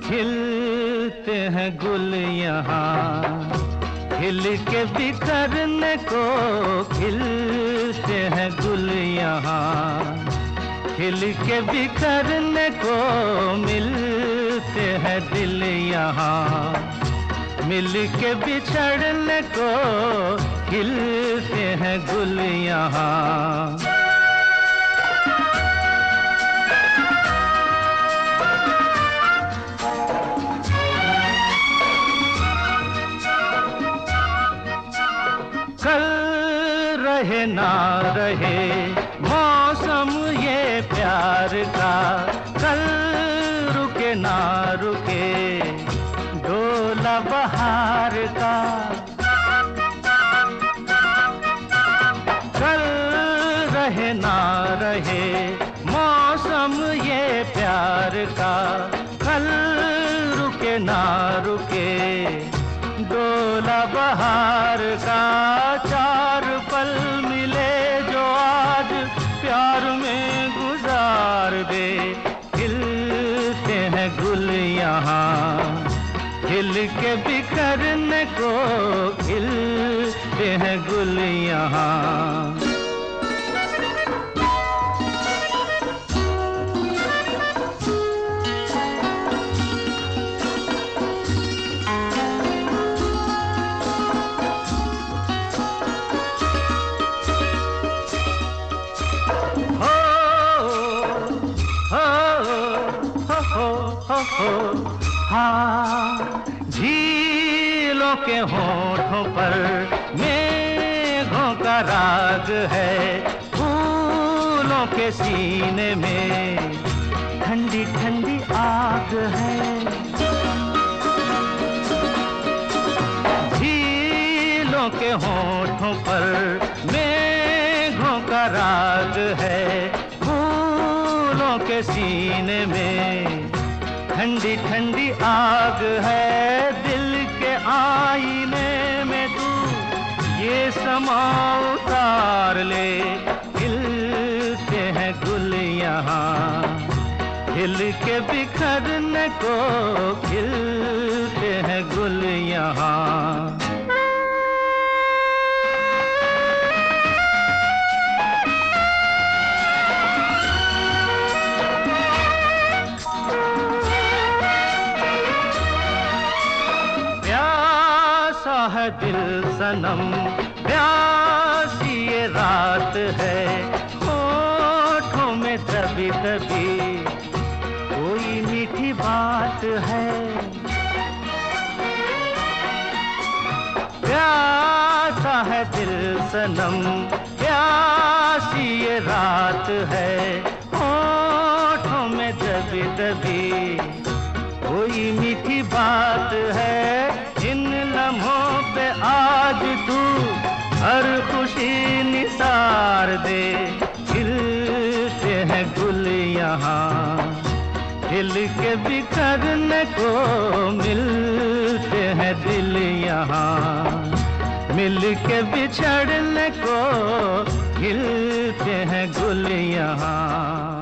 खिलते हैं गुल यहाँ, खिल के बिखरने को खिलते हैं गुल यहाँ, खिल के बिखरने को मिलते हैं दिल यहाँ, मिल के बिछड़ने को खिलते हैं गुल यहाँ। कल रहे ना रहे मौसम ये प्यार का, कल रुके ना रुके डोला बहार का, कल रहे ना रहे मौसम ये प्यार का, कल रुके ना रुके डोला बहार का। चार पल मिले जो आज प्यार में गुजार दे, खिलते हैं गुल यहाँ, खिल के बिखरने को खिलते हैं गुल यहाँ। हाँ, झीलों के होठों पर मेघों का राग है, फूलों के सीने में ठंडी ठंडी आग है, झीलों के होठों पर मेघों का राग है, फूलों के सीने में ठंडी ठंडी आग है। दिल के आईने में तू ये समा उतार ले, खिलते हैं गुल यहाँ, खिल के बिखरने को खिलते हैं गुल यहाँ। है दिल सनम प्यासी ये रात है, होठों में तभी तभी कोई मीठी बात है, प्यासा है दिल सनम प्यासी ये रात है, होठों में तभी तभी कोई मीठी बात है। इन लम्हों पे आज तू हर खुशी निसार दे, खिलते हैं गुल यहाँ, खिल के बिखरने को मिलते हैं दिल यहाँ, मिल के बिछड़ने को खिलते हैं गुल यहाँ।